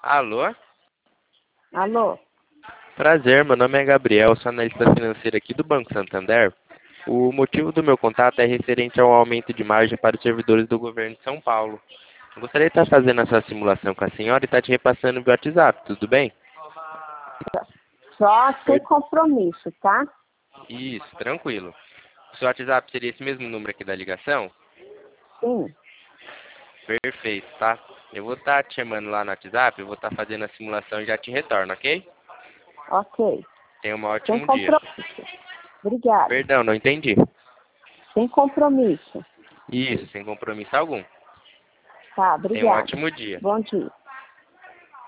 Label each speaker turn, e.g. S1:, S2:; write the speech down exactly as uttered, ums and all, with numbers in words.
S1: Alô?
S2: Alô?
S1: Prazer, meu nome é Gabriel, sou analista financeiro aqui do Banco Santander. O motivo do meu contato é referente ao aumento de margem para os servidores do governo de São Paulo. Eu gostaria de estar fazendo essa simulação com a senhora e estar te repassando via WhatsApp, tudo bem?
S2: Só sem compromisso, tá?
S1: Isso, tranquilo. O seu WhatsApp seria esse mesmo número aqui da ligação?
S2: Sim.
S1: Perfeito, tá? Eu vou estar te chamando lá no WhatsApp, eu vou estar fazendo a simulação e já te retorno, ok?
S2: Ok.
S1: Tenha um
S2: Sem
S1: ótimo dia.
S2: compromisso. Obrigada.
S1: Perdão, não entendi.
S2: Sem compromisso.
S1: Isso, sem compromisso algum.
S2: Tá,
S1: Tenha um
S2: obrigada.
S1: ótimo dia.
S2: Bom dia.